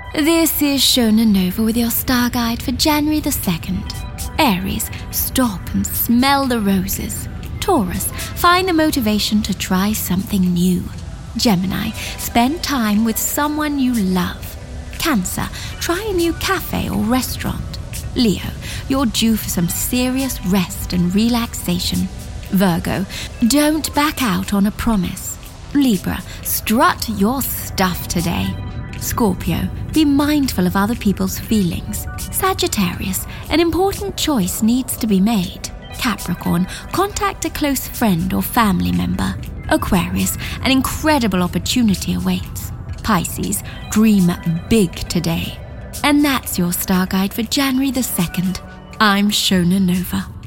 This is Shona Nova with your star guide for January the 2nd. Aries, stop and smell the roses. Taurus, find the motivation to try something new. Gemini, spend time with someone you love. Cancer, try a new cafe or restaurant. Leo, you're due for some serious rest and relaxation. Virgo, don't back out on a promise. Libra, strut your stuff today. Scorpio, be mindful of other people's feelings. Sagittarius, an important choice needs to be made. Capricorn, contact a close friend or family member. Aquarius, an incredible opportunity awaits. Pisces, dream big today. And that's your star guide for January the 2nd. I'm Shona Nova.